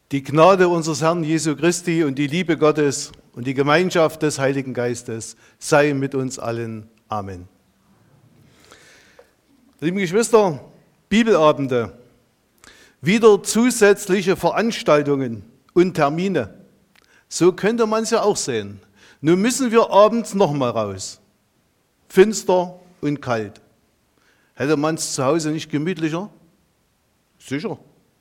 Die Gnade unseres Herrn Jesu Christi und die Liebe Gottes und die Gemeinschaft des Heiligen Geistes sei mit uns allen. Amen. Liebe Geschwister, Bibelabende, wieder zusätzliche Veranstaltungen und Termine. So könnte man es ja auch sehen. Nun müssen wir abends nochmal raus. Finster und kalt. Hätte man es zu Hause nicht gemütlicher? Sicher.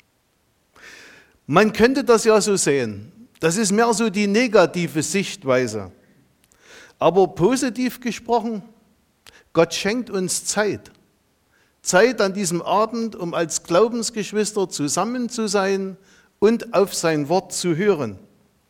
Man könnte das ja so sehen. Das ist mehr so die negative Sichtweise. Aber positiv gesprochen, Gott schenkt uns Zeit. Zeit an diesem Abend, um als Glaubensgeschwister zusammen zu sein und auf sein Wort zu hören.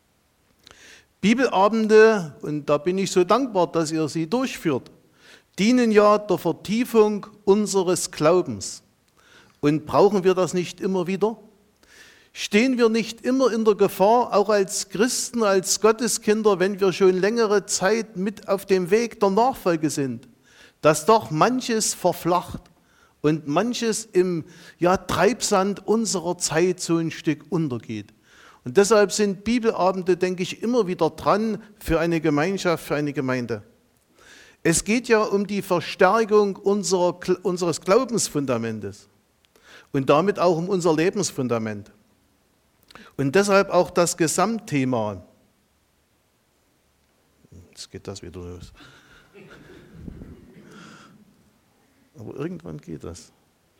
Bibelabende, und da bin ich so dankbar, dass ihr sie durchführt, dienen ja der Vertiefung unseres Glaubens. Und brauchen wir das nicht immer wieder? Stehen wir nicht immer in der Gefahr, auch als Christen, als Gotteskinder, wenn wir schon längere Zeit mit auf dem Weg der Nachfolge sind, dass doch manches verflacht und manches im Treibsand unserer Zeit so ein Stück untergeht? Und deshalb sind Bibelabende, denke ich, immer wieder dran für eine Gemeinschaft, für eine Gemeinde. Es geht ja um die Verstärkung unseres Glaubensfundamentes und damit auch um unser Lebensfundament. Und deshalb auch das Gesamtthema. Jetzt geht das wieder los. Aber irgendwann geht das.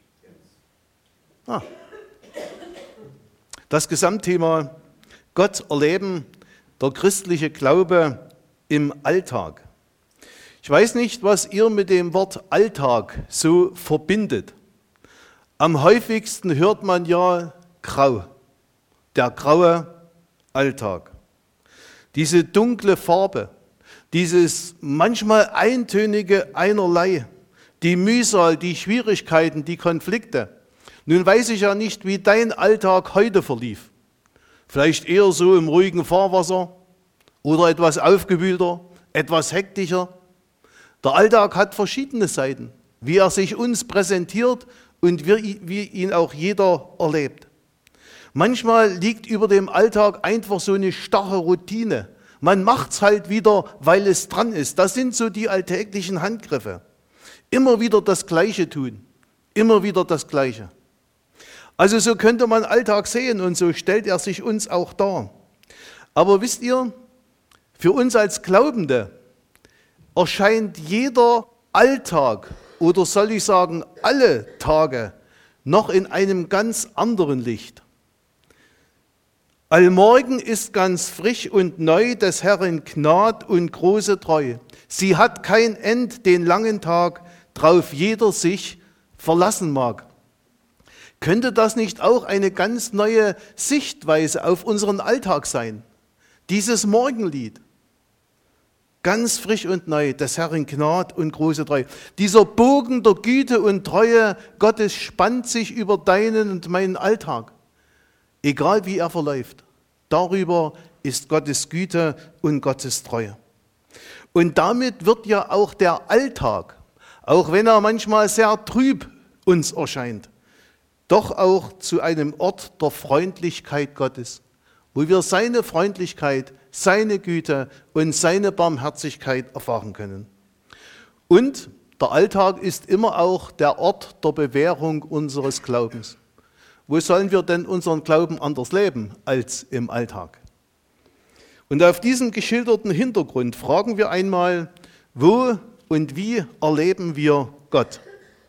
Das Gesamtthema Gott erleben, der christliche Glaube im Alltag. Ich weiß nicht, was ihr mit dem Wort Alltag so verbindet. Am häufigsten hört man ja grau. Der graue Alltag. Diese dunkle Farbe, dieses manchmal eintönige Einerlei, die Mühsal, die Schwierigkeiten, die Konflikte. Nun weiß ich ja nicht, wie dein Alltag heute verlief. Vielleicht eher so im ruhigen Fahrwasser oder etwas aufgewühlter, etwas hektischer. Der Alltag hat verschiedene Seiten, wie er sich uns präsentiert und wie ihn auch jeder erlebt. Manchmal liegt über dem Alltag einfach so eine starre Routine. Man macht es halt wieder, weil es dran ist. Das sind so die alltäglichen Handgriffe. Immer wieder das Gleiche tun. Immer wieder das Gleiche. Also so könnte man Alltag sehen und so stellt er sich uns auch dar. Aber wisst ihr, für uns als Glaubende erscheint jeder Alltag oder soll ich sagen alle Tage noch in einem ganz anderen Licht. Allmorgen ist ganz frisch und neu des Herrn Gnad und große Treue. Sie hat kein End den langen Tag, drauf jeder sich verlassen mag. Könnte das nicht auch eine ganz neue Sichtweise auf unseren Alltag sein? Dieses Morgenlied. Ganz frisch und neu, des Herrn Gnad und große Treue. Dieser Bogen der Güte und Treue Gottes spannt sich über deinen und meinen Alltag. Egal wie er verläuft, darüber ist Gottes Güte und Gottes Treue. Und damit wird ja auch der Alltag, auch wenn er manchmal sehr trüb uns erscheint, doch auch zu einem Ort der Freundlichkeit Gottes, wo wir seine Freundlichkeit, seine Güte und seine Barmherzigkeit erfahren können. Und der Alltag ist immer auch der Ort der Bewährung unseres Glaubens. Wo sollen wir denn unseren Glauben anders leben als im Alltag? Und auf diesem geschilderten Hintergrund fragen wir einmal, wo und wie erleben wir Gott?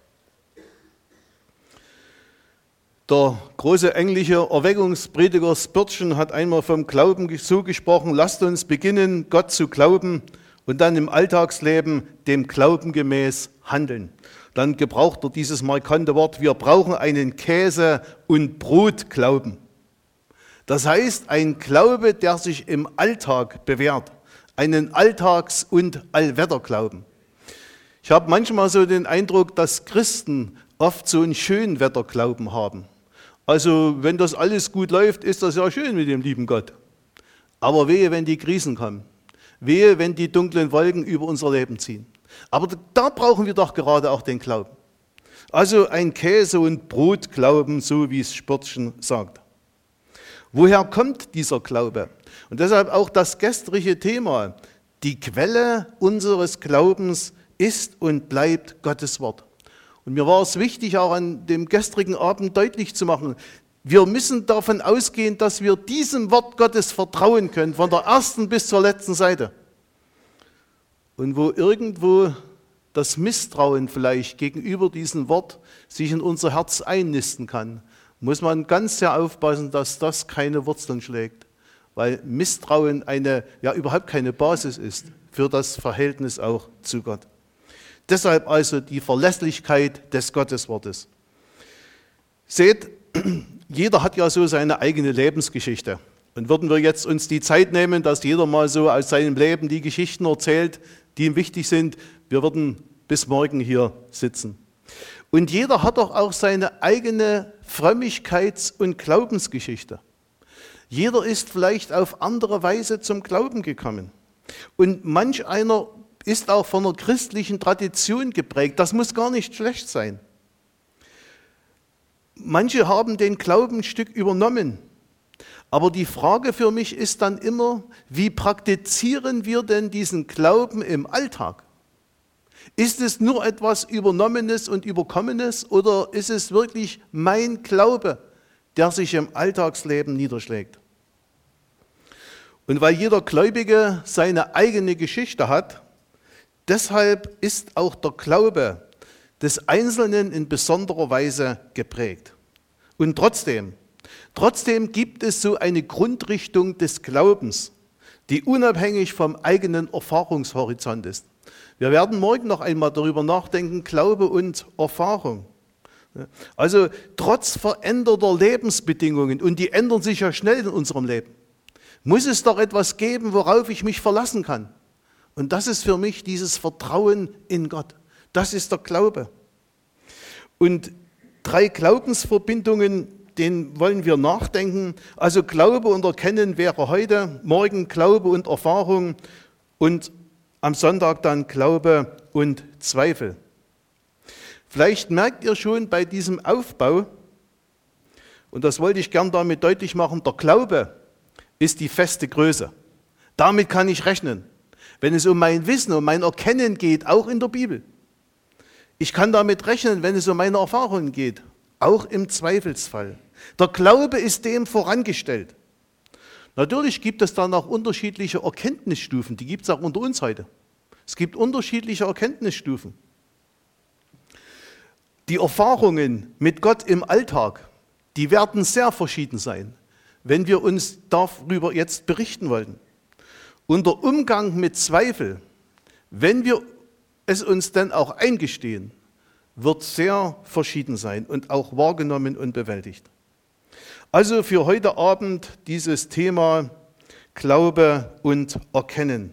Der große englische Erweckungsprediger Spurgeon hat einmal vom Glauben so gesprochen: Lasst uns beginnen, Gott zu glauben und dann im Alltagsleben dem Glauben gemäß handeln. Dann gebraucht er dieses markante Wort: Wir brauchen einen Käse- und Brotglauben. Das heißt, ein Glaube, der sich im Alltag bewährt, einen Alltags- und Allwetterglauben. Ich habe manchmal so den Eindruck, dass Christen oft so einen Schönwetterglauben haben. Also wenn das alles gut läuft, ist das ja schön mit dem lieben Gott. Aber wehe, wenn die Krisen kommen. Wehe, wenn die dunklen Wolken über unser Leben ziehen. Aber da brauchen wir doch gerade auch den Glauben. Also ein Käse- und Brotglauben, so wie es Spurgeon sagt. Woher kommt dieser Glaube? Und deshalb auch das gestrige Thema. Die Quelle unseres Glaubens ist und bleibt Gottes Wort. Und mir war es wichtig, auch an dem gestrigen Abend deutlich zu machen, wir müssen davon ausgehen, dass wir diesem Wort Gottes vertrauen können, von der ersten bis zur letzten Seite. Und wo irgendwo das Misstrauen vielleicht gegenüber diesem Wort sich in unser Herz einnisten kann, muss man ganz sehr aufpassen, dass das keine Wurzeln schlägt, weil Misstrauen überhaupt keine Basis ist für das Verhältnis auch zu Gott. Deshalb also die Verlässlichkeit des Gotteswortes. Seht, jeder hat ja so seine eigene Lebensgeschichte. Und würden wir jetzt uns die Zeit nehmen, dass jeder mal so aus seinem Leben die Geschichten erzählt, die ihm wichtig sind, wir würden bis morgen hier sitzen. Und jeder hat doch auch seine eigene Frömmigkeits- und Glaubensgeschichte. Jeder ist vielleicht auf andere Weise zum Glauben gekommen. Und manch einer ist auch von einer christlichen Tradition geprägt. Das muss gar nicht schlecht sein. Manche haben den Glauben ein Stück übernommen. Aber die Frage für mich ist dann immer, wie praktizieren wir denn diesen Glauben im Alltag? Ist es nur etwas Übernommenes und Überkommenes oder ist es wirklich mein Glaube, der sich im Alltagsleben niederschlägt? Und weil jeder Gläubige seine eigene Geschichte hat, deshalb ist auch der Glaube des Einzelnen in besonderer Weise geprägt. Und trotzdem gibt es so eine Grundrichtung des Glaubens, die unabhängig vom eigenen Erfahrungshorizont ist. Wir werden morgen noch einmal darüber nachdenken, Glaube und Erfahrung. Also trotz veränderter Lebensbedingungen, und die ändern sich ja schnell in unserem Leben, muss es doch etwas geben, worauf ich mich verlassen kann. Und das ist für mich dieses Vertrauen in Gott. Das ist der Glaube. Und 3 Glaubensverbindungen, denen wollen wir nachdenken. Also Glaube und Erkennen wäre heute, morgen Glaube und Erfahrung und am Sonntag dann Glaube und Zweifel. Vielleicht merkt ihr schon bei diesem Aufbau, und das wollte ich gern damit deutlich machen, der Glaube ist die feste Größe. Damit kann ich rechnen, wenn es um mein Wissen, um mein Erkennen geht, auch in der Bibel. Ich kann damit rechnen, wenn es um meine Erfahrungen geht, auch im Zweifelsfall. Der Glaube ist dem vorangestellt. Natürlich gibt es dann auch unterschiedliche Erkenntnisstufen, die gibt es auch unter uns heute. Es gibt unterschiedliche Erkenntnisstufen. Die Erfahrungen mit Gott im Alltag, die werden sehr verschieden sein, wenn wir uns darüber jetzt berichten wollten. Und der Umgang mit Zweifel, wenn wir es uns denn auch eingestehen, wird sehr verschieden sein und auch wahrgenommen und bewältigt. Also für heute Abend dieses Thema Glaube und Erkennen.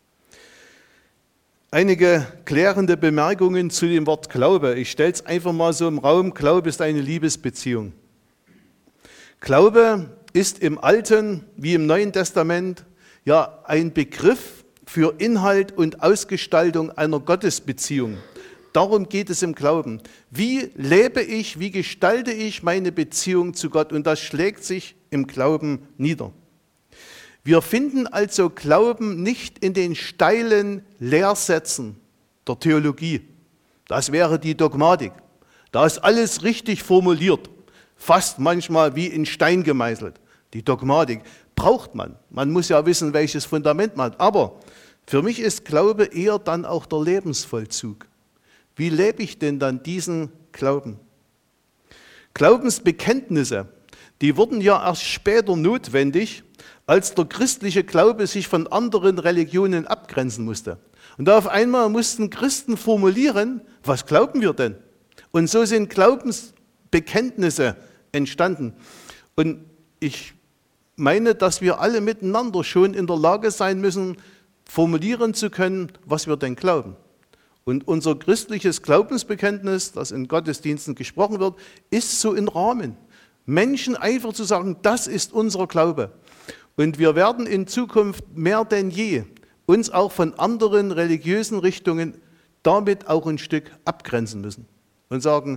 Einige klärende Bemerkungen zu dem Wort Glaube. Ich stelle es einfach mal so im Raum. Glaube ist eine Liebesbeziehung. Glaube ist im Alten wie im Neuen Testament ja ein Begriff für Inhalt und Ausgestaltung einer Gottesbeziehung. Darum geht es im Glauben. Wie lebe ich, wie gestalte ich meine Beziehung zu Gott? Und das schlägt sich im Glauben nieder. Wir finden also Glauben nicht in den steilen Lehrsätzen der Theologie. Das wäre die Dogmatik. Da ist alles richtig formuliert, fast manchmal wie in Stein gemeißelt. Die Dogmatik braucht man. Man muss ja wissen, welches Fundament man hat. Aber für mich ist Glaube eher dann auch der Lebensvollzug. Wie lebe ich denn dann diesen Glauben? Glaubensbekenntnisse, die wurden ja erst später notwendig, als der christliche Glaube sich von anderen Religionen abgrenzen musste. Und auf einmal mussten Christen formulieren, was glauben wir denn? Und so sind Glaubensbekenntnisse entstanden. Und ich meine, dass wir alle miteinander schon in der Lage sein müssen, formulieren zu können, was wir denn glauben. Und unser christliches Glaubensbekenntnis, das in Gottesdiensten gesprochen wird, ist so ein Rahmen. Menschen einfach zu sagen, das ist unser Glaube. Und wir werden in Zukunft mehr denn je uns auch von anderen religiösen Richtungen damit auch ein Stück abgrenzen müssen. Und sagen,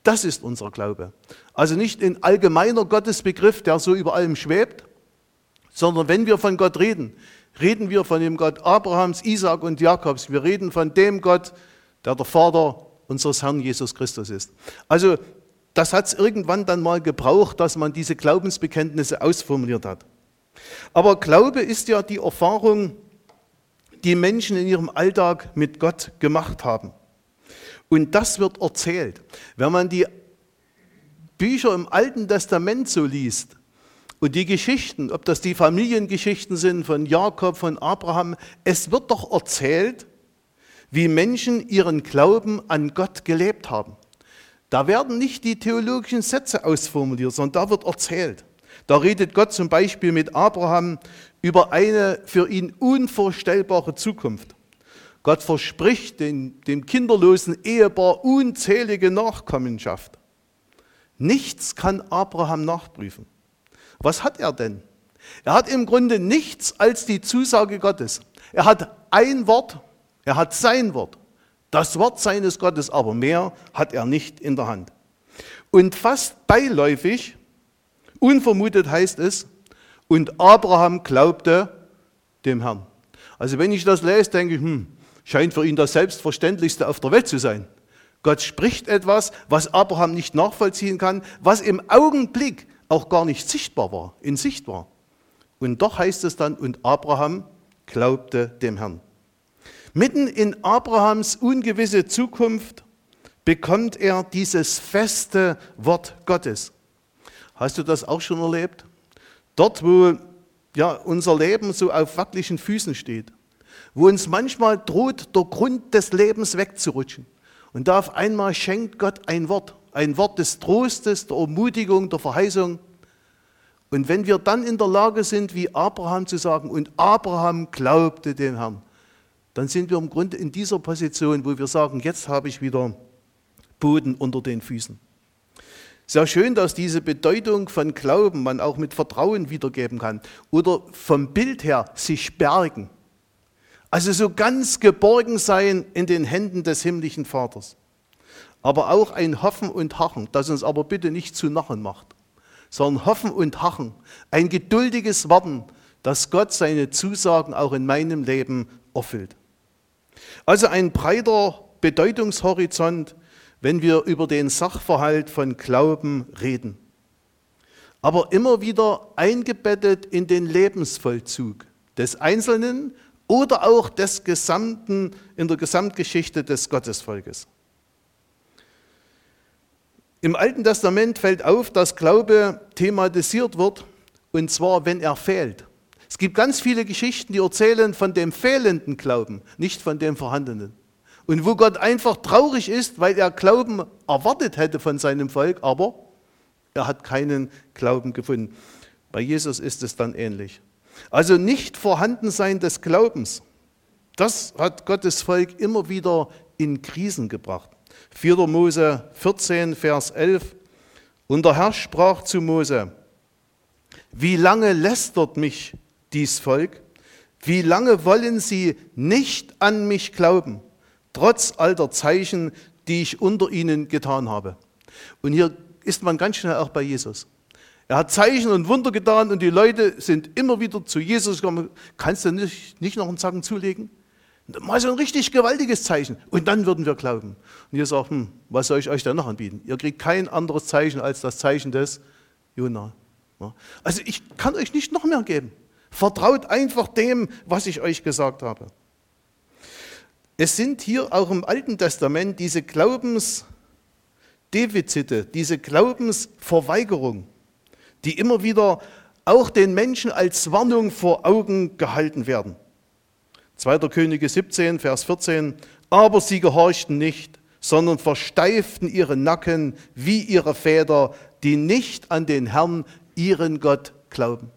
Das ist unser Glaube. Also nicht ein allgemeiner Gottesbegriff, der so über allem schwebt, sondern wenn wir von Gott reden, reden wir von dem Gott Abrahams, Isaak und Jakobs. Wir reden von dem Gott, der Vater unseres Herrn Jesus Christus ist. Also das hat es irgendwann dann mal gebraucht, dass man diese Glaubensbekenntnisse ausformuliert hat. Aber Glaube ist ja die Erfahrung, die Menschen in ihrem Alltag mit Gott gemacht haben. Und das wird erzählt. Wenn man die Bücher im Alten Testament so liest und die Geschichten, ob das die Familiengeschichten sind von Jakob, von Abraham, es wird doch erzählt, wie Menschen ihren Glauben an Gott gelebt haben. Da werden nicht die theologischen Sätze ausformuliert, sondern da wird erzählt. Da redet Gott zum Beispiel mit Abraham über eine für ihn unvorstellbare Zukunft. Gott verspricht dem kinderlosen Ehepaar unzählige Nachkommenschaft. Nichts kann Abraham nachprüfen. Was hat er denn? Er hat im Grunde nichts als die Zusage Gottes. Er hat ein Wort, er hat sein Wort, das Wort seines Gottes, aber mehr hat er nicht in der Hand. Und fast beiläufig, unvermutet heißt es, und Abraham glaubte dem Herrn. Also wenn ich das lese, denke ich, scheint für ihn das Selbstverständlichste auf der Welt zu sein. Gott spricht etwas, was Abraham nicht nachvollziehen kann, was im Augenblick auch gar nicht sichtbar war, in Sicht war. Und doch heißt es dann, und Abraham glaubte dem Herrn. Mitten in Abrahams ungewisse Zukunft bekommt er dieses feste Wort Gottes. Hast du das auch schon erlebt? Dort, wo ja, unser Leben so auf wackeligen Füßen steht, wo uns manchmal droht, der Grund des Lebens wegzurutschen. Und da auf einmal schenkt Gott ein Wort des Trostes, der Ermutigung, der Verheißung. Und wenn wir dann in der Lage sind, wie Abraham zu sagen, und Abraham glaubte dem Herrn, dann sind wir im Grunde in dieser Position, wo wir sagen, jetzt habe ich wieder Boden unter den Füßen. Sehr schön, dass diese Bedeutung von Glauben man auch mit Vertrauen wiedergeben kann. Oder vom Bild her sich bergen. Also so ganz geborgen sein in den Händen des himmlischen Vaters. Aber auch ein Hoffen und Harren, das uns aber bitte nicht zu Narren macht, sondern Hoffen und Harren, ein geduldiges Warten, dass Gott seine Zusagen auch in meinem Leben erfüllt. Also ein breiter Bedeutungshorizont, wenn wir über den Sachverhalt von Glauben reden. Aber immer wieder eingebettet in den Lebensvollzug des Einzelnen oder auch des Gesamten, in der Gesamtgeschichte des Gottesvolkes. Im Alten Testament fällt auf, dass Glaube thematisiert wird, und zwar, wenn er fehlt. Es gibt ganz viele Geschichten, die erzählen von dem fehlenden Glauben, nicht von dem vorhandenen. Und wo Gott einfach traurig ist, weil er Glauben erwartet hätte von seinem Volk, aber er hat keinen Glauben gefunden. Bei Jesus ist es dann ähnlich. Also nicht Vorhandensein des Glaubens, das hat Gottes Volk immer wieder in Krisen gebracht. 4. Mose 14, Vers 11. Und der Herr sprach zu Mose: Wie lange lästert mich dies Volk? Wie lange wollen sie nicht an mich glauben, trotz all der Zeichen, die ich unter ihnen getan habe? Und hier ist man ganz schnell auch bei Jesus. Er hat Zeichen und Wunder getan und die Leute sind immer wieder zu Jesus gekommen. Kannst du nicht noch einen Zacken zulegen? Mal so ein richtig gewaltiges Zeichen. Und dann würden wir glauben. Und ihr sagt, was soll ich euch denn noch anbieten? Ihr kriegt kein anderes Zeichen als das Zeichen des Jona. Also ich kann euch nicht noch mehr geben. Vertraut einfach dem, was ich euch gesagt habe. Es sind hier auch im Alten Testament diese Glaubensdefizite, diese Glaubensverweigerung, die immer wieder auch den Menschen als Warnung vor Augen gehalten werden. 2. Könige 17, Vers 14. Aber sie gehorchten nicht, sondern versteiften ihre Nacken wie ihre Väter, die nicht an den Herrn, ihren Gott, glauben.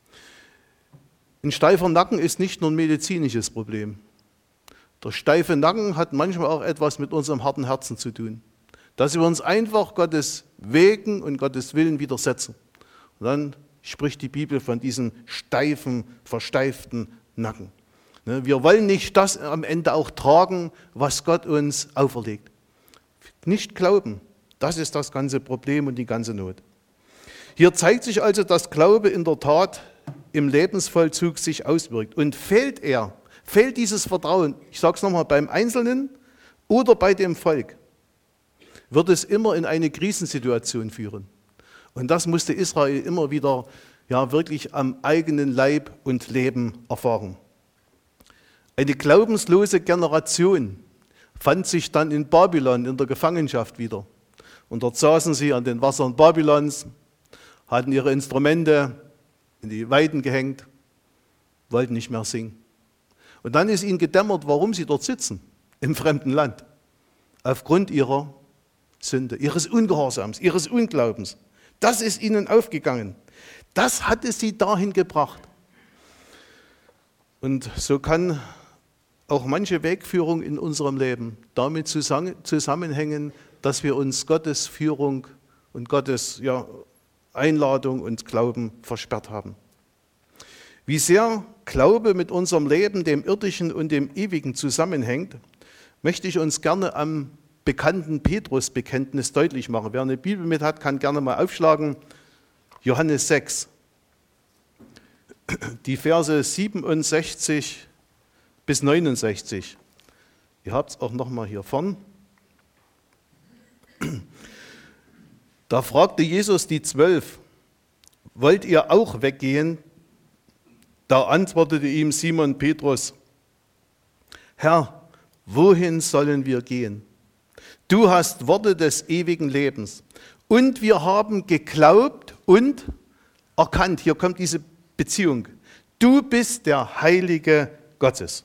Ein steifer Nacken ist nicht nur ein medizinisches Problem. Der steife Nacken hat manchmal auch etwas mit unserem harten Herzen zu tun. Dass wir uns einfach Gottes Wegen und Gottes Willen widersetzen. Und dann spricht die Bibel von diesem steifen, versteiften Nacken. Wir wollen nicht das am Ende auch tragen, was Gott uns auferlegt. Nicht glauben Das ist das ganze Problem und die ganze Not. Hier zeigt sich also, dass Glaube in der Tat im Lebensvollzug sich auswirkt. Und fehlt dieses Vertrauen, ich sage es nochmal, beim Einzelnen oder bei dem Volk, wird es immer in eine Krisensituation führen. Und das musste Israel immer wieder wirklich am eigenen Leib und Leben erfahren. Eine glaubenslose Generation fand sich dann in Babylon in der Gefangenschaft wieder. Und dort saßen sie an den Wassern Babylons, hatten ihre Instrumente in die Weiden gehängt, wollten nicht mehr singen. Und dann ist ihnen gedämmert, warum sie dort sitzen, im fremden Land, aufgrund ihrer Sünde, ihres Ungehorsams, ihres Unglaubens. Das ist ihnen aufgegangen. Das hatte sie dahin gebracht. Und so kann auch manche Wegführung in unserem Leben damit zusammenhängen, dass wir uns Gottes Führung und Gottes Einladung und Glauben versperrt haben. Wie sehr Glaube mit unserem Leben, dem irdischen und dem ewigen zusammenhängt, möchte ich uns gerne am bekannten Petrus-Bekenntnis deutlich machen. Wer eine Bibel mit hat, kann gerne mal aufschlagen. Johannes 6, die Verse 67 bis 69. Ihr habt es auch nochmal hier vorn. Da fragte Jesus die 12, wollt ihr auch weggehen? Da antwortete ihm Simon Petrus, Herr, wohin sollen wir gehen? Du hast Worte des ewigen Lebens. Und wir haben geglaubt und erkannt, hier kommt diese Beziehung, du bist der Heilige Gottes.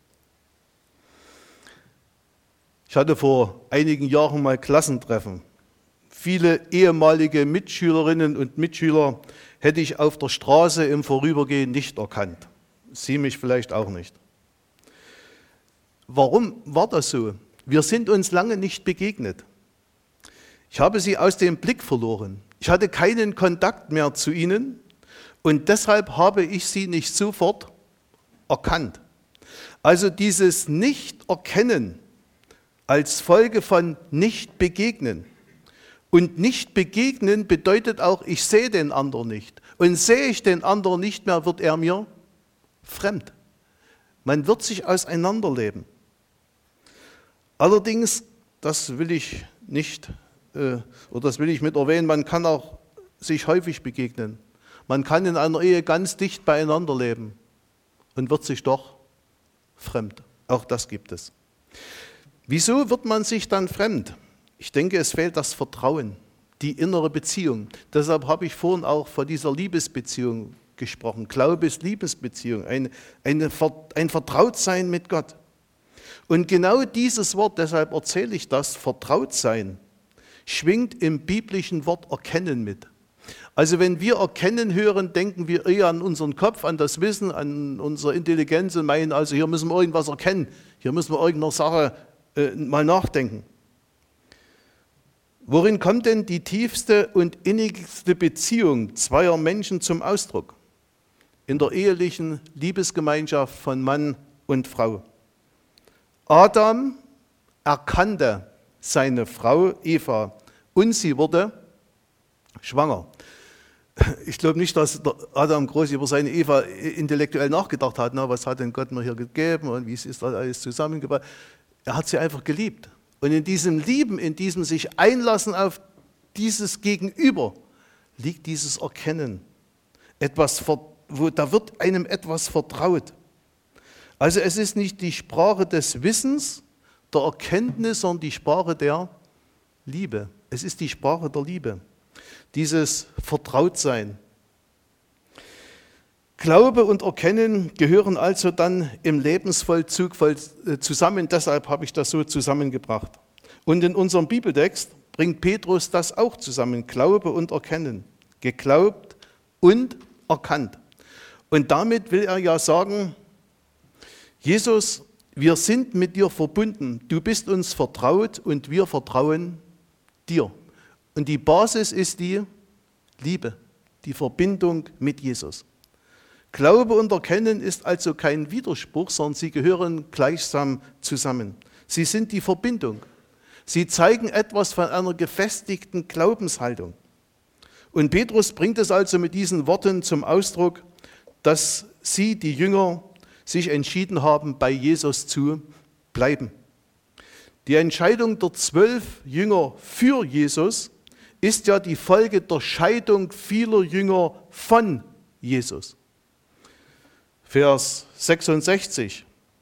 Ich hatte vor einigen Jahren mal Klassentreffen. Viele ehemalige Mitschülerinnen und Mitschüler hätte ich auf der Straße im Vorübergehen nicht erkannt. Sie mich vielleicht auch nicht. Warum war das so? Wir sind uns lange nicht begegnet. Ich habe sie aus dem Blick verloren. Ich hatte keinen Kontakt mehr zu ihnen und deshalb habe ich sie nicht sofort erkannt. Also dieses Nicht-Erkennen als Folge von Nicht-Begegnen. Und Nicht-Begegnen bedeutet auch, ich sehe den anderen nicht. Und sehe ich den anderen nicht mehr, wird er mir fremd. Man wird sich auseinanderleben. Allerdings, das will ich nicht, oder das will ich mit erwähnen, man kann auch sich häufig begegnen. Man kann in einer Ehe ganz dicht beieinander leben und wird sich doch fremd. Auch das gibt es. Wieso wird man sich dann fremd? Ich denke, es fehlt das Vertrauen, die innere Beziehung. Deshalb habe ich vorhin auch von dieser Liebesbeziehung gesprochen. Glaube ist Liebesbeziehung, ein Vertrautsein mit Gott. Und genau dieses Wort, deshalb erzähle ich das, Vertrautsein, schwingt im biblischen Wort Erkennen mit. Also wenn wir Erkennen hören, denken wir eher an unseren Kopf, an das Wissen, an unsere Intelligenz und meinen, also hier müssen wir irgendwas erkennen, hier müssen wir irgendeiner Sache mal nachdenken. Worin kommt denn die tiefste und innigste Beziehung zweier Menschen zum Ausdruck? In der ehelichen Liebesgemeinschaft von Mann und Frau. Adam erkannte seine Frau Eva und sie wurde schwanger. Ich glaube nicht, dass Adam groß über seine Eva intellektuell nachgedacht hat. Na, was hat denn Gott mir hier gegeben und wie ist das alles zusammengebracht? Er hat sie einfach geliebt. Und in diesem Lieben, in diesem sich einlassen auf dieses Gegenüber, liegt dieses Erkennen. Da wird einem etwas vertraut. Also es ist nicht die Sprache des Wissens, der Erkenntnis, sondern die Sprache der Liebe. Es ist die Sprache der Liebe. Dieses Vertrautsein. Glaube und Erkennen gehören also dann im Lebensvollzug zusammen, deshalb habe ich das so zusammengebracht. Und in unserem Bibeltext bringt Petrus das auch zusammen, Glaube und Erkennen, geglaubt und erkannt. Und damit will er ja sagen, Jesus, wir sind mit dir verbunden, du bist uns vertraut und wir vertrauen dir. Und die Basis ist die Liebe, die Verbindung mit Jesus. Glaube und Erkennen ist also kein Widerspruch, sondern sie gehören gleichsam zusammen. Sie sind die Verbindung. Sie zeigen etwas von einer gefestigten Glaubenshaltung. Und Petrus bringt es also mit diesen Worten zum Ausdruck, dass sie, die Jünger, sich entschieden haben, bei Jesus zu bleiben. Die Entscheidung der 12 Jünger für Jesus ist ja die Folge der Scheidung vieler Jünger von Jesus. Vers 66.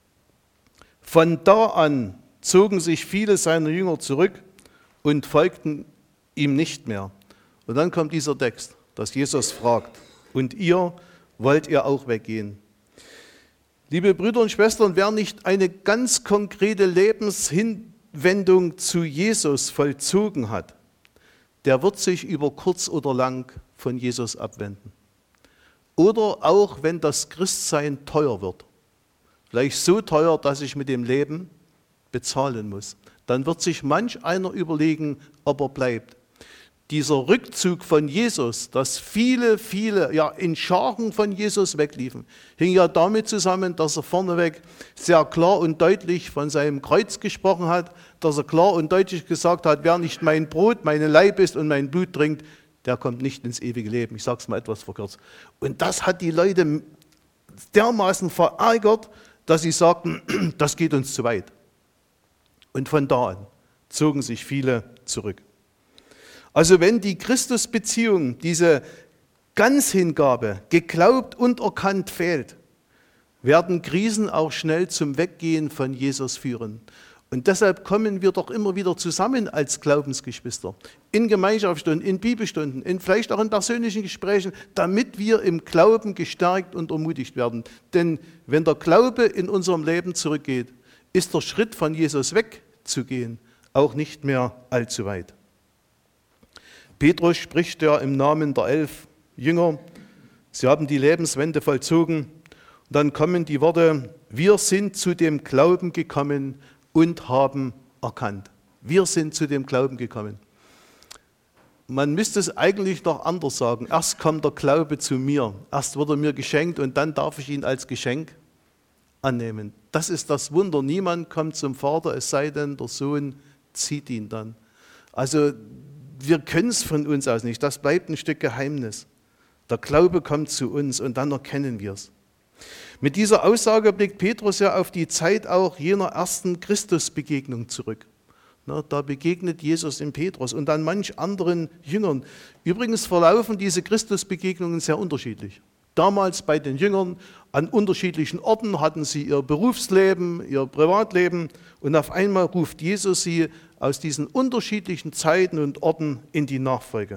Von da an zogen sich viele seiner Jünger zurück und folgten ihm nicht mehr. Und dann kommt dieser Text, dass Jesus fragt, und ihr, wollt ihr auch weggehen? Liebe Brüder und Schwestern, wer nicht eine ganz konkrete Lebenshinwendung zu Jesus vollzogen hat, der wird sich über kurz oder lang von Jesus abwenden. Oder auch, wenn das Christsein teuer wird, vielleicht so teuer, dass ich mit dem Leben bezahlen muss, dann wird sich manch einer überlegen, ob er bleibt. Dieser Rückzug von Jesus, dass viele ja in Scharen von Jesus wegliefen, hing ja damit zusammen, dass er vorneweg sehr klar und deutlich von seinem Kreuz gesprochen hat, dass er klar und deutlich gesagt hat, wer nicht mein Brot, meine Leib ist und mein Blut trinkt, der kommt nicht ins ewige Leben. Ich sage es mal etwas verkürzt. Und das hat die Leute dermaßen verärgert, dass sie sagten, das geht uns zu weit. Und von da an zogen sich viele zurück. Also wenn die Christusbeziehung, diese Ganzhingabe, geglaubt und erkannt fehlt, werden Krisen auch schnell zum Weggehen von Jesus führen. Und deshalb kommen wir doch immer wieder zusammen als Glaubensgeschwister, in Gemeinschaftsstunden, in Bibelstunden, vielleicht auch in persönlichen Gesprächen, damit wir im Glauben gestärkt und ermutigt werden. Denn wenn der Glaube in unserem Leben zurückgeht, ist der Schritt von Jesus wegzugehen auch nicht mehr allzu weit. Petrus spricht ja im Namen der 11 Jünger, sie haben die Lebenswende vollzogen. Und dann kommen die Worte, wir sind zu dem Glauben gekommen und haben erkannt. Wir sind zu dem Glauben gekommen. Man müsste es eigentlich noch anders sagen. Erst kommt der Glaube zu mir, erst wird er mir geschenkt und dann darf ich ihn als Geschenk annehmen. Das ist das Wunder. Niemand kommt zum Vater, es sei denn, der Sohn zieht ihn dann. Also wir können es von uns aus nicht. Das bleibt ein Stück Geheimnis. Der Glaube kommt zu uns und dann erkennen wir es. Mit dieser Aussage blickt Petrus ja auf die Zeit auch jener ersten Christusbegegnung zurück. Da begegnet Jesus dem Petrus und dann manch anderen Jüngern. Übrigens verlaufen diese Christusbegegnungen sehr unterschiedlich. Damals bei den Jüngern an unterschiedlichen Orten hatten sie ihr Berufsleben, ihr Privatleben und auf einmal ruft Jesus sie aus diesen unterschiedlichen Zeiten und Orten in die Nachfolge.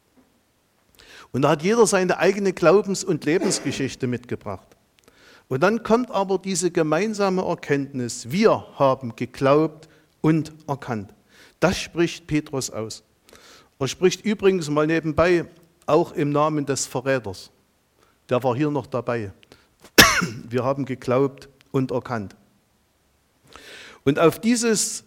Und da hat jeder seine eigene Glaubens- und Lebensgeschichte mitgebracht. Und dann kommt aber diese gemeinsame Erkenntnis, wir haben geglaubt und erkannt. Das spricht Petrus aus. Er spricht übrigens mal nebenbei auch im Namen des Verräters. Der war hier noch dabei. Wir haben geglaubt und erkannt. Und auf dieses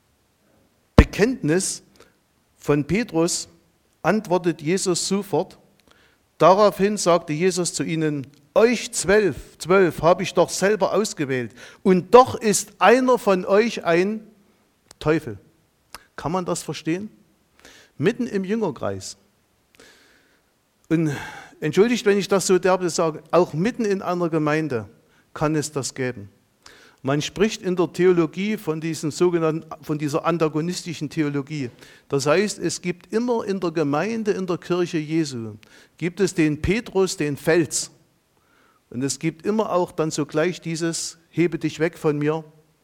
Bekenntnis von Petrus antwortet Jesus sofort. Daraufhin sagte Jesus zu ihnen, euch 12 habe ich doch selber ausgewählt und doch ist einer von euch ein Teufel. Kann man das verstehen? Mitten im Jüngerkreis. Und entschuldigt, wenn ich das so derbe sage, auch mitten in einer Gemeinde kann es das geben. Man spricht in der Theologie von dieser antagonistischen Theologie. Das heißt, es gibt immer in der Gemeinde, in der Kirche Jesu, gibt es den Petrus, den Fels. Und es gibt immer auch dann sogleich dieses, hebe dich weg von mir,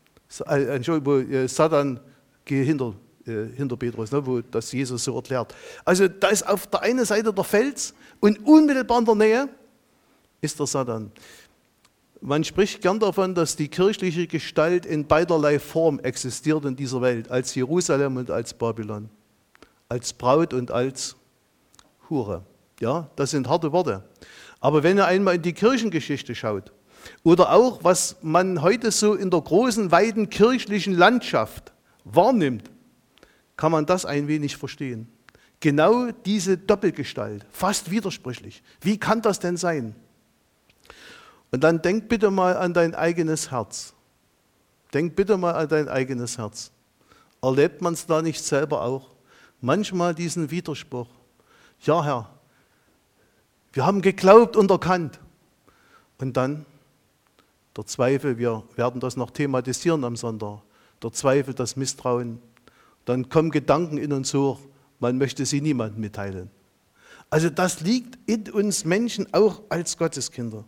wo Satan, geh hinter Petrus, wo das Jesus so erklärt. Also da ist auf der einen Seite der Fels und unmittelbar in der Nähe ist der Satan. Man spricht gern davon, dass die kirchliche Gestalt in beiderlei Form existiert in dieser Welt, als Jerusalem und als Babylon, als Braut und als Hure. Ja, das sind harte Worte. Aber wenn ihr einmal in die Kirchengeschichte schaut, oder auch, was man heute so in der großen, weiten kirchlichen Landschaft wahrnimmt, kann man das ein wenig verstehen. Genau diese Doppelgestalt, fast widersprüchlich. Wie kann das denn sein? Und dann denk bitte mal an dein eigenes Herz. Denk bitte mal an dein eigenes Herz. Erlebt man es da nicht selber auch? Manchmal diesen Widerspruch. Ja, Herr, wir haben geglaubt und erkannt. Und dann der Zweifel, wir werden das noch thematisieren am Sonntag. Der Zweifel, das Misstrauen. Dann kommen Gedanken in uns hoch, man möchte sie niemandem mitteilen. Also das liegt in uns Menschen auch als Gotteskinder.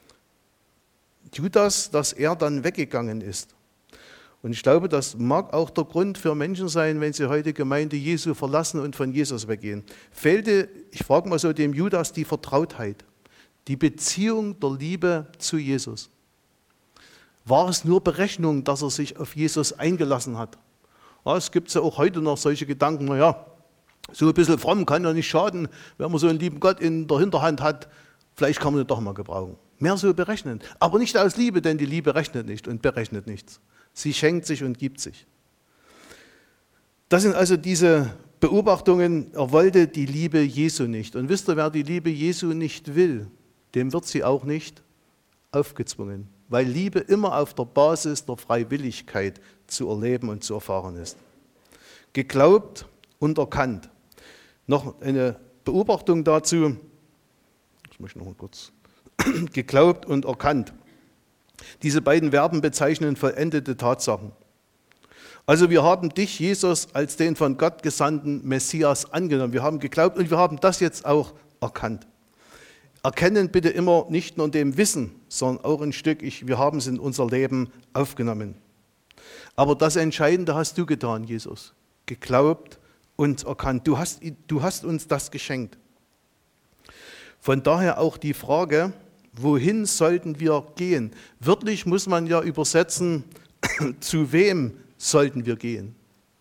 Judas, dass er dann weggegangen ist. Und ich glaube, das mag auch der Grund für Menschen sein, wenn sie heute Gemeinde Jesu verlassen und von Jesus weggehen. Fehlte, ich frage mal so, dem Judas die Vertrautheit, die Beziehung der Liebe zu Jesus. War es nur Berechnung, dass er sich auf Jesus eingelassen hat? Ja, es gibt ja auch heute noch solche Gedanken, naja, so ein bisschen fromm kann ja nicht schaden, wenn man so einen lieben Gott in der Hinterhand hat, vielleicht kann man ihn doch mal gebrauchen. Mehr so berechnen, aber nicht aus Liebe, denn die Liebe rechnet nicht und berechnet nichts. Sie schenkt sich und gibt sich. Das sind also diese Beobachtungen, er wollte die Liebe Jesu nicht. Und wisst ihr, wer die Liebe Jesu nicht will, dem wird sie auch nicht aufgezwungen, weil Liebe immer auf der Basis der Freiwilligkeit zu erleben und zu erfahren ist. Geglaubt und erkannt. Noch eine Beobachtung dazu. Das möchte ich noch mal kurz. Geglaubt und erkannt. Diese beiden Verben bezeichnen vollendete Tatsachen. Also wir haben dich, Jesus, als den von Gott gesandten Messias angenommen. Wir haben geglaubt und wir haben das jetzt auch erkannt. Erkennen bitte immer nicht nur in dem Wissen, sondern auch ein Stück, wir haben es in unser Leben aufgenommen. Aber das Entscheidende hast du getan, Jesus. Geglaubt und erkannt. Du hast uns das geschenkt. Von daher auch die Frage, wohin sollten wir gehen? Wörtlich muss man ja übersetzen, zu wem sollten wir gehen?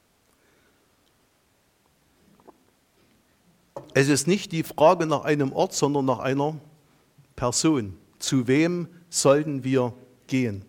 Es ist nicht die Frage nach einem Ort, sondern nach einer Person. Zu wem sollten wir gehen?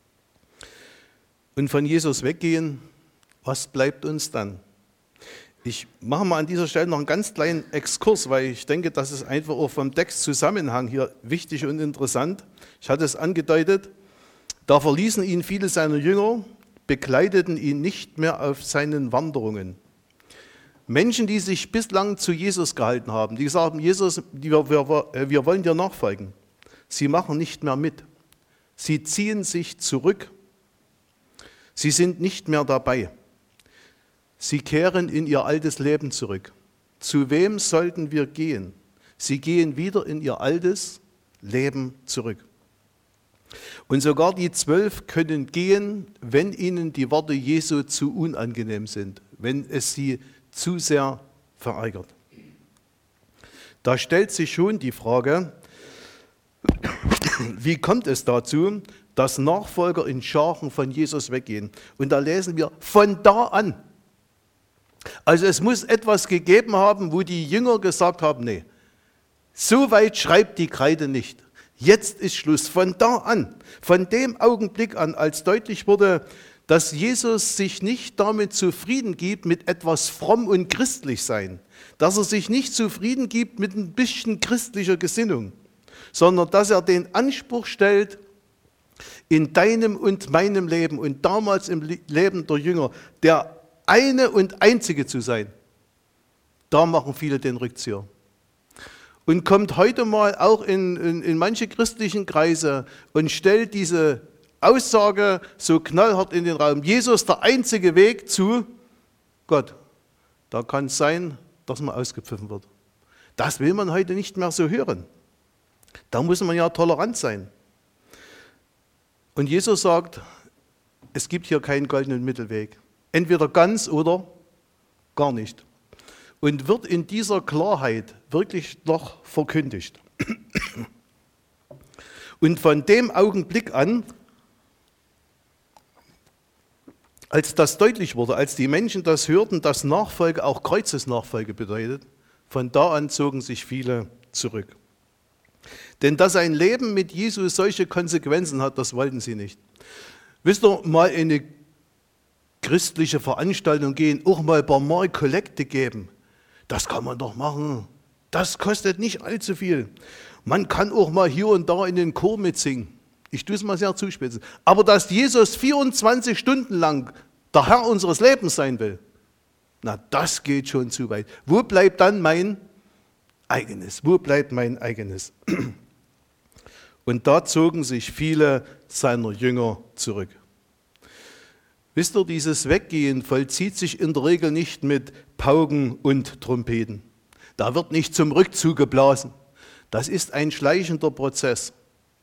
Und von Jesus weggehen, was bleibt uns dann? Ich mache mal an dieser Stelle noch einen ganz kleinen Exkurs, weil ich denke, das ist einfach auch vom Textzusammenhang hier wichtig und interessant. Ich hatte es angedeutet, da verließen ihn viele seiner Jünger, begleiteten ihn nicht mehr auf seinen Wanderungen. Menschen, die sich bislang zu Jesus gehalten haben, die sagen, Jesus, wir wollen dir nachfolgen. Sie machen nicht mehr mit. Sie ziehen sich zurück. Sie sind nicht mehr dabei. Sie kehren in ihr altes Leben zurück. Zu wem sollten wir gehen? Sie gehen wieder in ihr altes Leben zurück. Und sogar die 12 können gehen, wenn ihnen die Worte Jesu zu unangenehm sind, wenn es sie zu sehr verärgert. Da stellt sich schon die Frage, wie kommt es dazu, dass Nachfolger in Scharen von Jesus weggehen? Und da lesen wir, von da an. Also es muss etwas gegeben haben, wo die Jünger gesagt haben, nee, so weit schreibt die Kreide nicht. Jetzt ist Schluss. Von da an, von dem Augenblick an, als deutlich wurde, dass Jesus sich nicht damit zufrieden gibt mit etwas fromm und christlich sein, dass er sich nicht zufrieden gibt mit ein bisschen christlicher Gesinnung, sondern dass er den Anspruch stellt, in deinem und meinem Leben und damals im Leben der Jünger, der eine und einzige zu sein, da machen viele den Rückzieher. Und kommt heute mal auch in manche christlichen Kreise und stellt diese Aussage so knallhart in den Raum. Jesus, der einzige Weg zu Gott. Da kann es sein, dass man ausgepfiffen wird. Das will man heute nicht mehr so hören. Da muss man ja tolerant sein. Und Jesus sagt, es gibt hier keinen goldenen Mittelweg. Entweder ganz oder gar nicht. Und wird in dieser Klarheit wirklich noch verkündigt. Und von dem Augenblick an, als das deutlich wurde, als die Menschen das hörten, dass Nachfolge auch Kreuzesnachfolge bedeutet, von da an zogen sich viele zurück. Denn dass ein Leben mit Jesus solche Konsequenzen hat, das wollten sie nicht. Wisst ihr, mal in eine christliche Veranstaltung gehen, auch mal ein paar Mark Kollekte geben, das kann man doch machen. Das kostet nicht allzu viel. Man kann auch mal hier und da in den Chor mitsingen. Ich tue es mal sehr zuspitzen. Aber dass Jesus 24 Stunden lang der Herr unseres Lebens sein will, na, das geht schon zu weit. Wo bleibt dann mein eigenes? Wo bleibt mein eigenes? Und da zogen sich viele seiner Jünger zurück. Wisst ihr, dieses Weggehen vollzieht sich in der Regel nicht mit Pauken und Trompeten. Da wird nicht zum Rückzug geblasen. Das ist ein schleichender Prozess.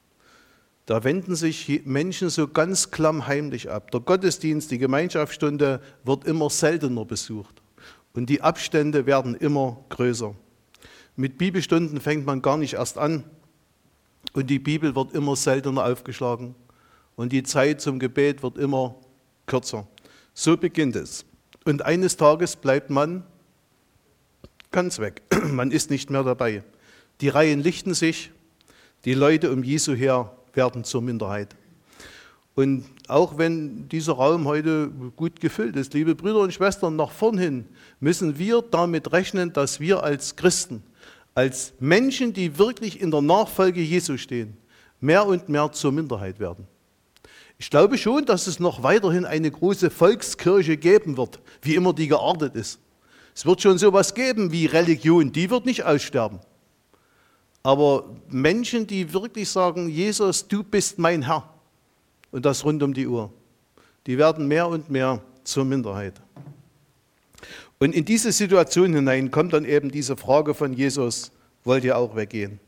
Da wenden sich Menschen so ganz klammheimlich ab. Der Gottesdienst, die Gemeinschaftsstunde wird immer seltener besucht. Und die Abstände werden immer größer. Mit Bibelstunden fängt man gar nicht erst an. Und die Bibel wird immer seltener aufgeschlagen. Und die Zeit zum Gebet wird immer kürzer. So beginnt es. Und eines Tages bleibt man ganz weg. Man ist nicht mehr dabei. Die Reihen lichten sich. Die Leute um Jesu her werden zur Minderheit. Und auch wenn dieser Raum heute gut gefüllt ist, liebe Brüder und Schwestern, nach vorn hin müssen wir damit rechnen, dass wir als Christen, als Menschen, die wirklich in der Nachfolge Jesu stehen, mehr und mehr zur Minderheit werden. Ich glaube schon, dass es noch weiterhin eine große Volkskirche geben wird, wie immer die geartet ist. Es wird schon sowas geben wie Religion, die wird nicht aussterben. Aber Menschen, die wirklich sagen, Jesus, du bist mein Herr, und das rund um die Uhr, die werden mehr und mehr zur Minderheit. Und in diese Situation hinein kommt dann eben diese Frage von Jesus, wollt ihr auch weggehen?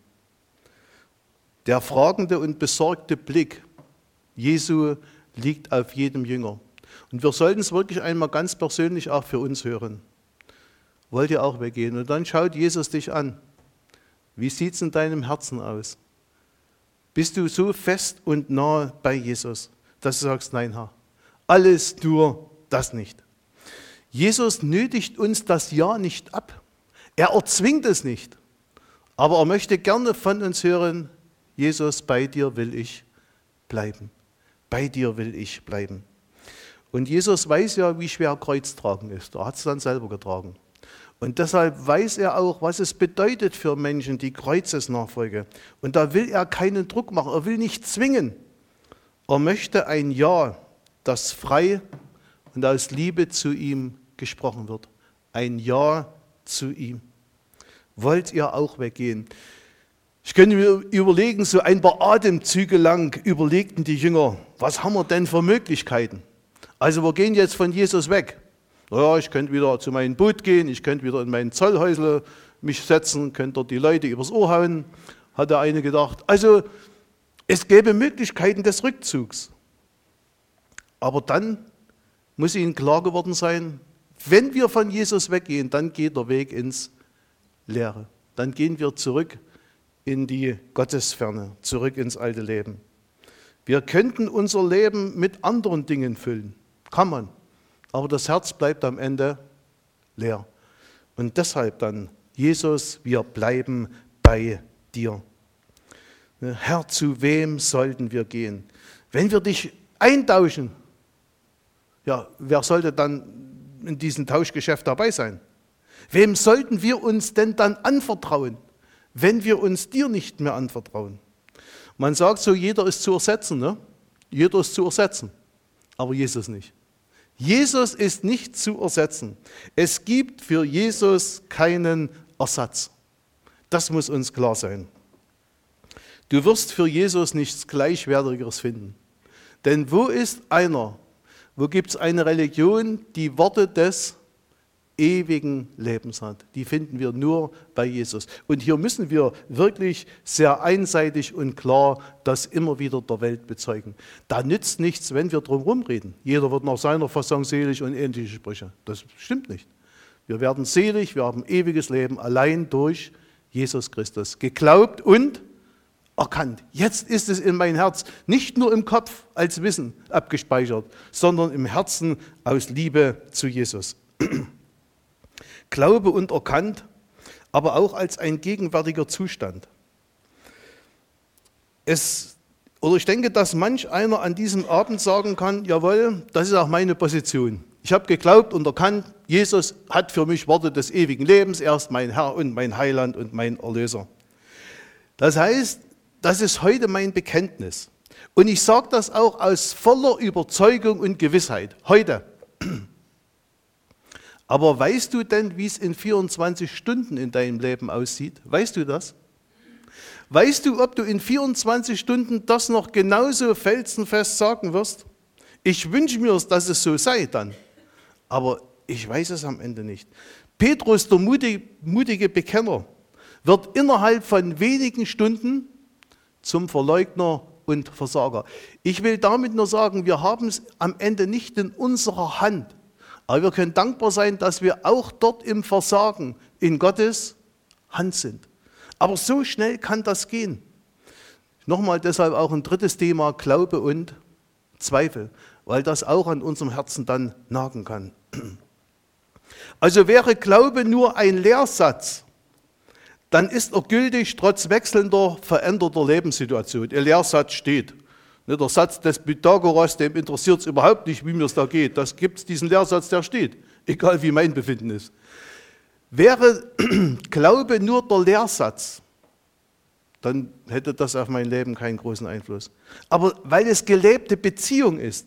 Der fragende und besorgte Blick Jesu liegt auf jedem Jünger. Und wir sollten es wirklich einmal ganz persönlich auch für uns hören. Wollt ihr auch weggehen? Und dann schaut Jesus dich an. Wie sieht es in deinem Herzen aus? Bist du so fest und nah bei Jesus, dass du sagst, nein, Herr, alles nur das nicht. Jesus nötigt uns das Ja nicht ab. Er erzwingt es nicht. Aber er möchte gerne von uns hören, Jesus, bei dir will ich bleiben. Bei dir will ich bleiben. Und Jesus weiß ja, wie schwer Kreuztragen ist. Er hat es dann selber getragen. Und deshalb weiß er auch, was es bedeutet für Menschen, die Kreuzesnachfolge. Und da will er keinen Druck machen, er will nicht zwingen. Er möchte ein Ja, das frei und aus Liebe zu ihm gesprochen wird. Ein Ja zu ihm. Wollt ihr auch weggehen? Ich könnte mir überlegen, so ein paar Atemzüge lang überlegten die Jünger, was haben wir denn für Möglichkeiten? Also wir gehen jetzt von Jesus weg. Ja, ich könnte wieder zu meinem Boot gehen, ich könnte wieder in mein Zollhäusle mich setzen, könnte dort die Leute übers Ohr hauen, hat der eine gedacht. Also es gäbe Möglichkeiten des Rückzugs. Aber dann muss ihnen klar geworden sein, wenn wir von Jesus weggehen, dann geht der Weg ins Leere. Dann gehen wir zurück in die Gottesferne, zurück ins alte Leben. Wir könnten unser Leben mit anderen Dingen füllen, kann man. Aber das Herz bleibt am Ende leer. Und deshalb dann, Jesus, wir bleiben bei dir. Herr, zu wem sollten wir gehen? Wenn wir dich eintauschen, ja, wer sollte dann in diesem Tauschgeschäft dabei sein? Wem sollten wir uns denn dann anvertrauen, wenn wir uns dir nicht mehr anvertrauen? Man sagt so, jeder ist zu ersetzen, ne? Jeder ist zu ersetzen, aber Jesus nicht. Jesus ist nicht zu ersetzen. Es gibt für Jesus keinen Ersatz. Das muss uns klar sein. Du wirst für Jesus nichts Gleichwertigeres finden. Denn wo ist einer, wo gibt es eine Religion, die Worte des ewigen Lebens hat? Die finden wir nur bei Jesus. Und hier müssen wir wirklich sehr einseitig und klar das immer wieder der Welt bezeugen. Da nützt nichts, wenn wir drum rumreden. Jeder wird nach seiner Fassung selig und ähnliche Sprüche. Das stimmt nicht. Wir werden selig, wir haben ewiges Leben allein durch Jesus Christus. Geglaubt und erkannt. Jetzt ist es in mein Herz, nicht nur im Kopf als Wissen abgespeichert, sondern im Herzen aus Liebe zu Jesus. Glaube und erkannt, aber auch als ein gegenwärtiger Zustand. Ich denke, dass manch einer an diesem Abend sagen kann, jawohl, das ist auch meine Position. Ich habe geglaubt und erkannt, Jesus hat für mich Worte des ewigen Lebens, er ist mein Herr und mein Heiland und mein Erlöser. Das heißt, das ist heute mein Bekenntnis. Und ich sage das auch aus voller Überzeugung und Gewissheit. Heute, Aber weißt du denn, wie es in 24 Stunden in deinem Leben aussieht? Weißt du das? Weißt du, ob du in 24 Stunden das noch genauso felsenfest sagen wirst? Ich wünsche mir, dass es so sei dann, aber ich weiß es am Ende nicht. Petrus, der mutige Bekenner, wird innerhalb von wenigen Stunden zum Verleugner und Versager. Ich will damit nur sagen, wir haben es am Ende nicht in unserer Hand, aber wir können dankbar sein, dass wir auch dort im Versagen in Gottes Hand sind. Aber so schnell kann das gehen. Nochmal deshalb auch ein drittes Thema, Glaube und Zweifel, weil das auch an unserem Herzen dann nagen kann. Also wäre Glaube nur ein Lehrsatz, dann ist er gültig trotz wechselnder, veränderter Lebenssituation. Der Lehrsatz steht. Der Satz des Pythagoras, dem interessiert es überhaupt nicht, wie mir es da geht. Das gibt es, diesen Lehrsatz, der steht, egal wie mein Befinden ist. Wäre Glaube nur der Lehrsatz, dann hätte das auf mein Leben keinen großen Einfluss. Aber weil es gelebte Beziehung ist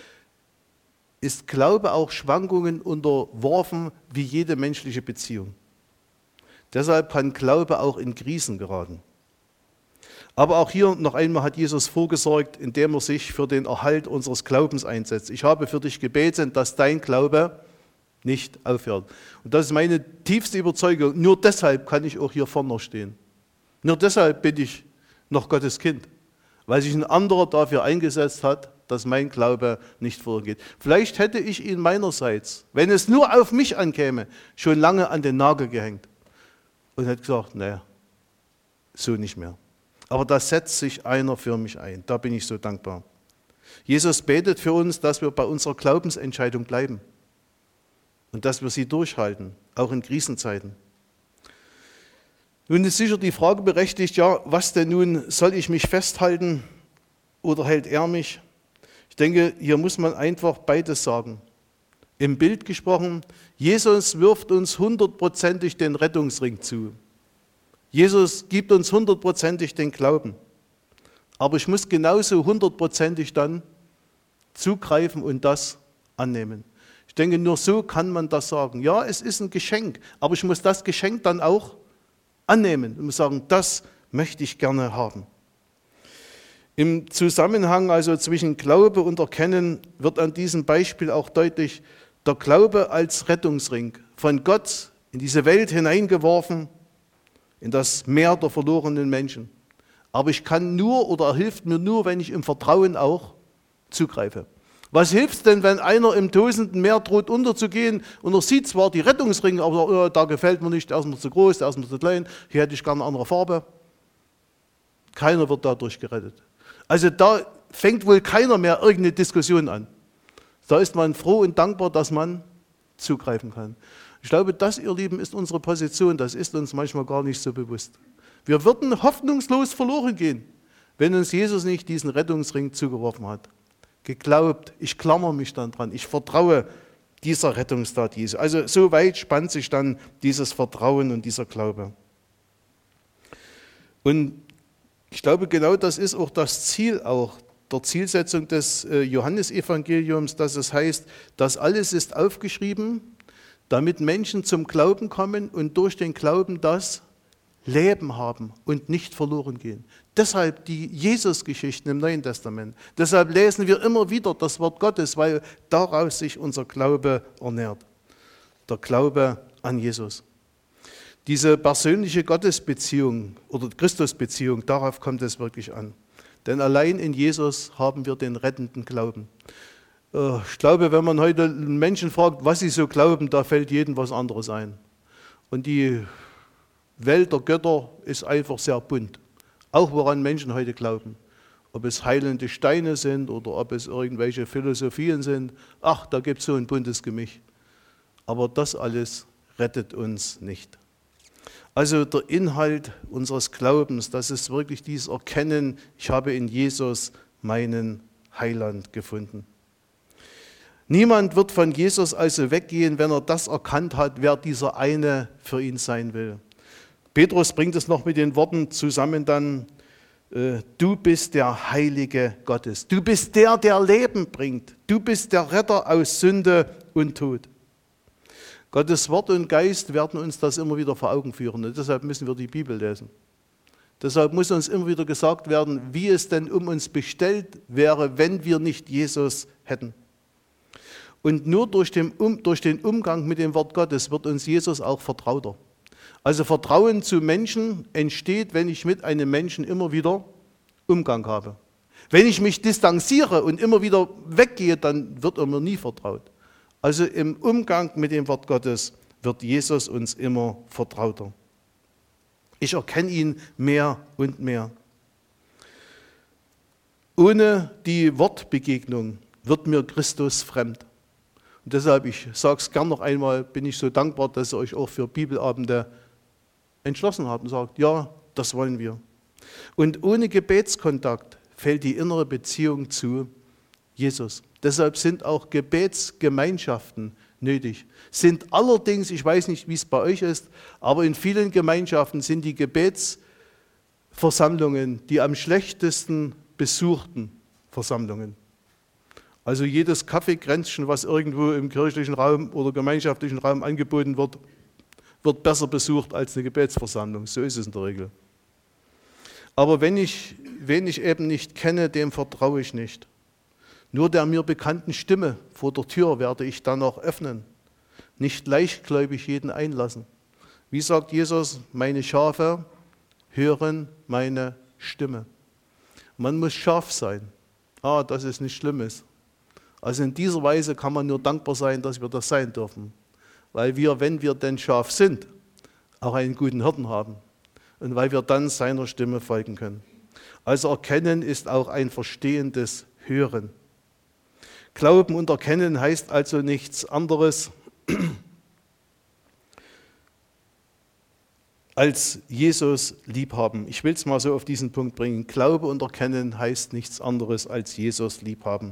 Glaube auch Schwankungen unterworfen wie jede menschliche Beziehung. Deshalb kann Glaube auch in Krisen geraten. Aber auch hier noch einmal hat Jesus vorgesorgt, indem er sich für den Erhalt unseres Glaubens einsetzt. Ich habe für dich gebeten, dass dein Glaube nicht aufhört. Und das ist meine tiefste Überzeugung. Nur deshalb kann ich auch hier vorne stehen. Nur deshalb bin ich noch Gottes Kind, weil sich ein anderer dafür eingesetzt hat, dass mein Glaube nicht vorgeht. Vielleicht hätte ich ihn meinerseits, wenn es nur auf mich ankäme, schon lange an den Nagel gehängt und hätte gesagt, naja, so nicht mehr. Aber da setzt sich einer für mich ein. Da bin ich so dankbar. Jesus betet für uns, dass wir bei unserer Glaubensentscheidung bleiben und dass wir sie durchhalten, auch in Krisenzeiten. Nun ist sicher die Frage berechtigt, ja, was denn nun, soll ich mich festhalten oder hält er mich? Ich denke, hier muss man einfach beides sagen. Im Bild gesprochen, Jesus wirft uns 100%ig den Rettungsring zu. Jesus gibt uns 100%ig den Glauben. Aber ich muss genauso 100%ig dann zugreifen und das annehmen. Ich denke, nur so kann man das sagen. Ja, es ist ein Geschenk, aber ich muss das Geschenk dann auch annehmen und muss sagen, das möchte ich gerne haben. Im Zusammenhang also zwischen Glaube und Erkennen wird an diesem Beispiel auch deutlich, der Glaube als Rettungsring, von Gott in diese Welt hineingeworfen, in das Meer der verlorenen Menschen. Aber ich kann nur oder er hilft mir nur, wenn ich im Vertrauen auch zugreife. Was hilft es denn, wenn einer im tosenden Meer droht unterzugehen und er sieht zwar die Rettungsringe, aber da gefällt mir nicht, der ist mir zu groß, der ist mir zu klein, hier hätte ich gerne eine andere Farbe. Keiner wird dadurch gerettet. Also da fängt wohl keiner mehr irgendeine Diskussion an. Da ist man froh und dankbar, dass man zugreifen kann. Ich glaube, das, ihr Lieben, ist unsere Position. Das ist uns manchmal gar nicht so bewusst. Wir würden hoffnungslos verloren gehen, wenn uns Jesus nicht diesen Rettungsring zugeworfen hat. Geglaubt, ich klammer mich dann dran, ich vertraue dieser Rettungstat Jesu. Also so weit spannt sich dann dieses Vertrauen und dieser Glaube. Und ich glaube, genau das ist auch das Ziel der Zielsetzung des Johannesevangeliums, dass es heißt, das alles ist aufgeschrieben, damit Menschen zum Glauben kommen und durch den Glauben das Leben haben und nicht verloren gehen. Deshalb die Jesus-Geschichten im Neuen Testament. Deshalb lesen wir immer wieder das Wort Gottes, weil daraus sich unser Glaube ernährt. Der Glaube an Jesus. Diese persönliche Gottesbeziehung oder Christusbeziehung, darauf kommt es wirklich an. Denn allein in Jesus haben wir den rettenden Glauben. Ich glaube, wenn man heute Menschen fragt, was sie so glauben, da fällt jedem was anderes ein. Und die Welt der Götter ist einfach sehr bunt. Auch woran Menschen heute glauben. Ob es heilende Steine sind oder ob es irgendwelche Philosophien sind. Ach, da gibt es so ein buntes Gemisch. Aber das alles rettet uns nicht. Also der Inhalt unseres Glaubens, das ist wirklich dieses Erkennen, ich habe in Jesus meinen Heiland gefunden. Niemand wird von Jesus also weggehen, wenn er das erkannt hat, wer dieser eine für ihn sein will. Petrus bringt es noch mit den Worten zusammen dann, du bist der Heilige Gottes. Du bist der, der Leben bringt. Du bist der Retter aus Sünde und Tod. Gottes Wort und Geist werden uns das immer wieder vor Augen führen. Und deshalb müssen wir die Bibel lesen. Deshalb muss uns immer wieder gesagt werden, wie es denn um uns bestellt wäre, wenn wir nicht Jesus hätten. Und nur durch den Umgang mit dem Wort Gottes wird uns Jesus auch vertrauter. Also Vertrauen zu Menschen entsteht, wenn ich mit einem Menschen immer wieder Umgang habe. Wenn ich mich distanziere und immer wieder weggehe, dann wird er mir nie vertraut. Also im Umgang mit dem Wort Gottes wird Jesus uns immer vertrauter. Ich erkenne ihn mehr und mehr. Ohne die Wortbegegnung wird mir Christus fremd. Und deshalb, ich sage es gern noch einmal, bin ich so dankbar, dass ihr euch auch für Bibelabende entschlossen habt und sagt, ja, das wollen wir. Und ohne Gebetskontakt fällt die innere Beziehung zu Jesus. Deshalb sind auch Gebetsgemeinschaften nötig. Sind allerdings, ich weiß nicht, wie es bei euch ist, aber in vielen Gemeinschaften sind die Gebetsversammlungen die am schlechtesten besuchten Versammlungen. Also jedes Kaffeekränzchen, was irgendwo im kirchlichen Raum oder gemeinschaftlichen Raum angeboten wird, wird besser besucht als eine Gebetsversammlung. So ist es in der Regel. Aber wen ich eben nicht kenne, dem vertraue ich nicht. Nur der mir bekannten Stimme vor der Tür werde ich dann auch öffnen. Nicht leichtgläubig jeden einlassen. Wie sagt Jesus, meine Schafe hören meine Stimme. Man muss scharf sein. Das ist nichts Schlimmes. Also in dieser Weise kann man nur dankbar sein, dass wir das sein dürfen. Weil wir, wenn wir denn scharf sind, auch einen guten Hirten haben. Und weil wir dann seiner Stimme folgen können. Also erkennen ist auch ein verstehendes Hören. Glauben und erkennen heißt also nichts anderes als Jesus liebhaben. Ich will es mal so auf diesen Punkt bringen. Glaube und erkennen heißt nichts anderes als Jesus liebhaben.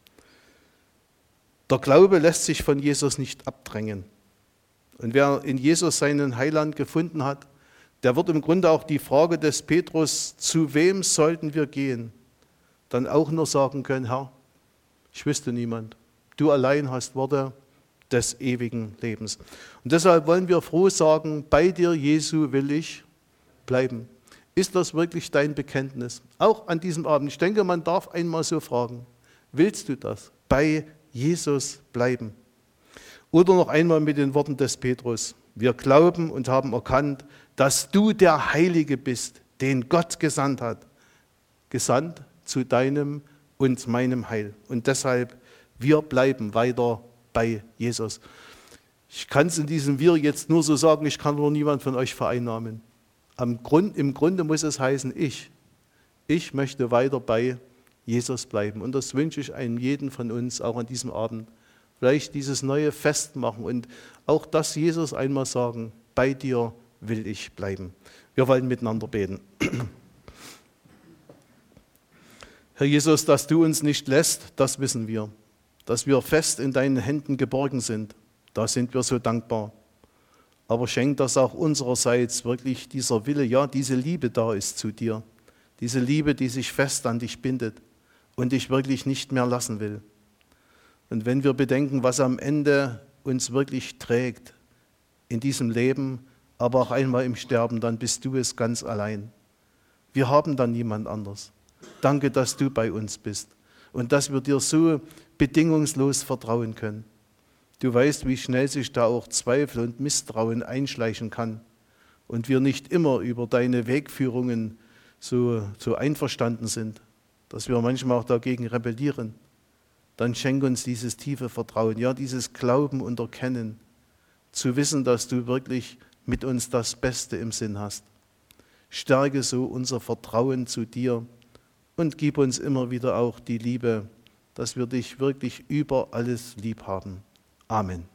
Der Glaube lässt sich von Jesus nicht abdrängen. Und wer in Jesus seinen Heiland gefunden hat, der wird im Grunde auch die Frage des Petrus, zu wem sollten wir gehen, dann auch nur sagen können, Herr, ich wüsste niemand. Du allein hast Worte des ewigen Lebens. Und deshalb wollen wir froh sagen, bei dir, Jesu, will ich bleiben. Ist das wirklich dein Bekenntnis? Auch an diesem Abend. Ich denke, man darf einmal so fragen, willst du das? Bei Jesus bleiben. Oder noch einmal mit den Worten des Petrus. Wir glauben und haben erkannt, dass du der Heilige bist, den Gott gesandt hat. Gesandt zu deinem und meinem Heil. Und deshalb, wir bleiben weiter bei Jesus. Ich kann es in diesem Wir jetzt nur so sagen, ich kann nur niemand von euch vereinnahmen. Im Grunde muss es heißen, ich möchte weiter bei Jesus bleiben. Und das wünsche ich einem jeden von uns, auch an diesem Abend. Vielleicht dieses neue Fest machen und auch das Jesus einmal sagen, bei dir will ich bleiben. Wir wollen miteinander beten. Herr Jesus, dass du uns nicht lässt, das wissen wir. Dass wir fest in deinen Händen geborgen sind, da sind wir so dankbar. Aber schenk, dass auch unsererseits wirklich dieser Wille, ja, diese Liebe da ist zu dir. Diese Liebe, die sich fest an dich bindet und dich wirklich nicht mehr lassen will. Und wenn wir bedenken, was am Ende uns wirklich trägt in diesem Leben, aber auch einmal im Sterben, dann bist du es ganz allein. Wir haben dann niemand anders. Danke, dass du bei uns bist und dass wir dir so bedingungslos vertrauen können. Du weißt, wie schnell sich da auch Zweifel und Misstrauen einschleichen kann und wir nicht immer über deine Wegführungen so einverstanden sind, dass wir manchmal auch dagegen rebellieren. Dann schenk uns dieses tiefe Vertrauen, ja, dieses Glauben und Erkennen, zu wissen, dass du wirklich mit uns das Beste im Sinn hast. Stärke so unser Vertrauen zu dir und gib uns immer wieder auch die Liebe, dass wir dich wirklich über alles lieb haben. Amen.